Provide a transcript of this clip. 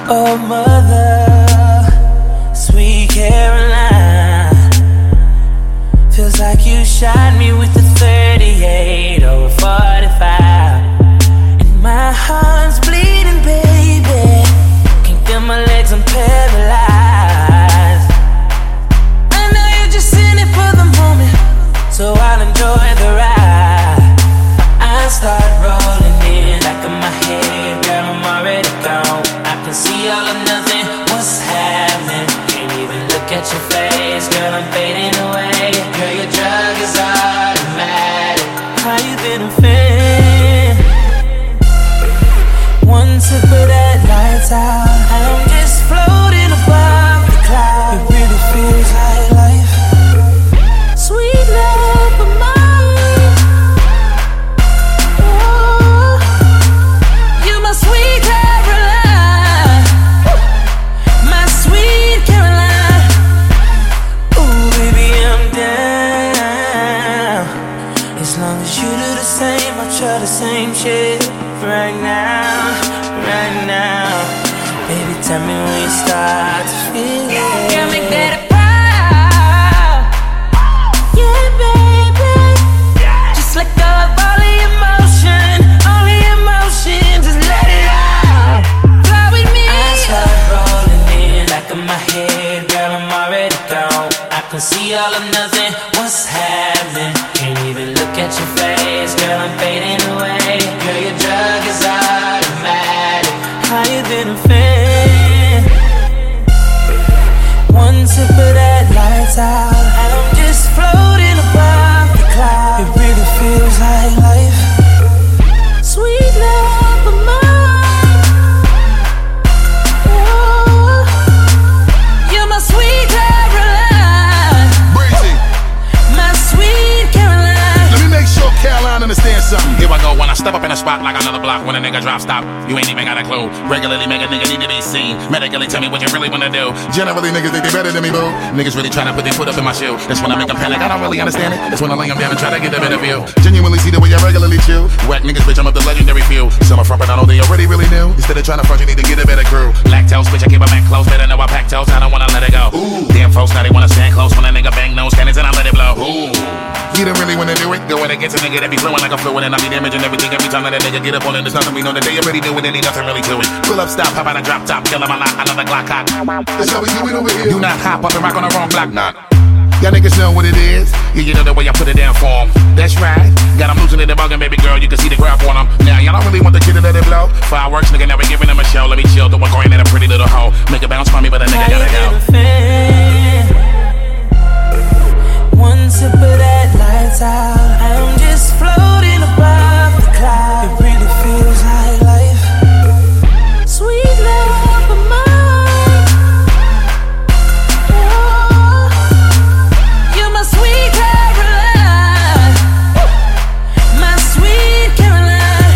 Oh, mother, sweet Caroline, feels like you shot me with a 38 or a 45, and my heart's bleeding, baby. Can't feel my legs, I'm paralyzed. I know you're just in it for the moment, so I'll enjoy the ride. I start rolling in, back of my head, girl, I'm already gone. I can see all or nothing, what's happening? Can't even look at your face, girl, I'm fading away. Girl, your drug is automatic. How you been a fan? One sip of that lights out, I'm just floating above the clouds. It really feels like life. Sweet love of mine. Oh, you're my sweet Caroline, my sweet Caroline. Ooh, baby, I'm down. As long as you do the same, I'll try the same shit right now, right now. Baby, tell me when you start to feel it. Yeah, make that a proud. Yeah, baby. Just let go of all the emotion, just let it out. Fly with me. I start rolling in, back of my head, girl, I'm already gone. I can see all or nothing, what's happening? Can't even look at your face, girl, I'm fading away. Girl, your drug is automatic. How you been a fan? One sip of that lights out, and I'm just floating above the clouds. It really feels like life. Sweet love of mine. Oh, you're my sweet Caroline, Breezy, my sweet Caroline. let me make sure Caroline understands something. Here I go when I step up in the spot like another block. When a nigga drop stop, you ain't even got a clue. Regularly make a nigga need to be seen. Medically tell me what you really wanna do. Generally, niggas think they better than me, boo. Niggas really tryna put their foot up in my shoe. That's when I make them panic, I don't really understand it. That's when I lay them down and try to get a better view. Genuinely see the way I regularly chill. Whack niggas, bitch, I'm up the legendary few. Some are front, but I know they already really knew. Instead of trying to front, you need to get a better crew. Lactose, bitch, I keep a man close. Better know I pack toes, I don't wanna let it go. Ooh. Damn folks, now they wanna stand close. When a nigga bang nose cannons and I let it blow. Ooh. You don't really wanna do it. Going against a nigga that be flowing like a fluid, and I be damaging everything every time that a nigga get up on it. There's nothing we know that they already do it, and ain't nothing really to it. Pull up, stop, hop out a drop top, kill him a lot, another Glock hot. That's how we do it over here. Do not hop up and rock on the wrong block, Nah. Y'all niggas know what it is. Yeah, you know the way I put it down for 'em. That's right. Got 'em losing it and bugging, baby girl. You can see the grab on 'em. Now, y'all don't really want the kid to let it blow. Fireworks, nigga, now we giving them a show. Let me chill, throw a coin in a pretty little hole. Make a bounce for me, but a nigga gotta go. One sip of that lights out, I'm just floating above the clouds. It really feels like life. Sweet love of mine. Oh, you're my sweet Caroline, my sweet Caroline.